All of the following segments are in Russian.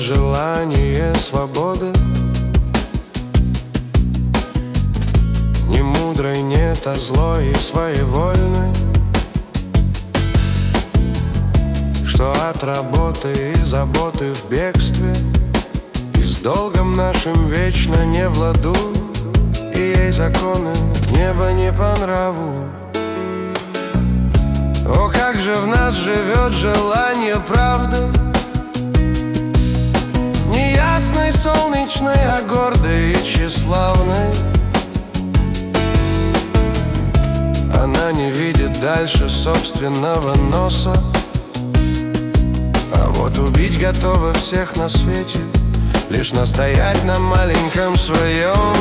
желание свободы. Ни мудрой нет, а злой и своевольной, что от работы и заботы в бегстве, и с долгом нашим вечно не в ладу, и ей законы неба не по нраву. О, как же в нас живет желание правды, неясной, солнечной, а гордой и тщеславной. Она не видит дальше собственного носа, а вот убить готова всех на свете, лишь настоять на маленьком своем.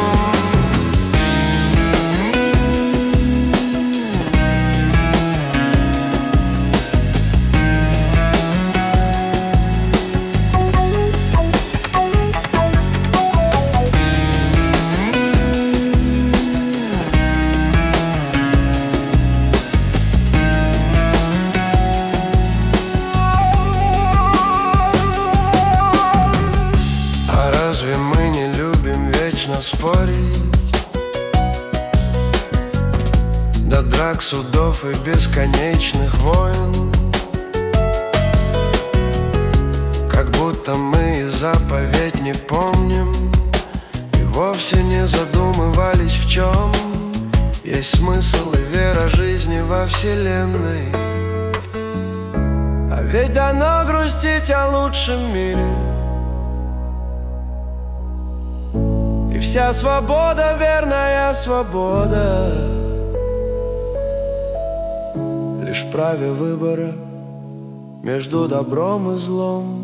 Разве мы не любим вечно спорить, до драк, судов и бесконечных войн? Как будто мы и заповедь не помним, и вовсе не задумывались, в чем есть смысл и вера жизни во вселенной. А ведь дано грустить о лучшем мире, и вся свобода, верная свобода, лишь в праве выбора между добром и злом.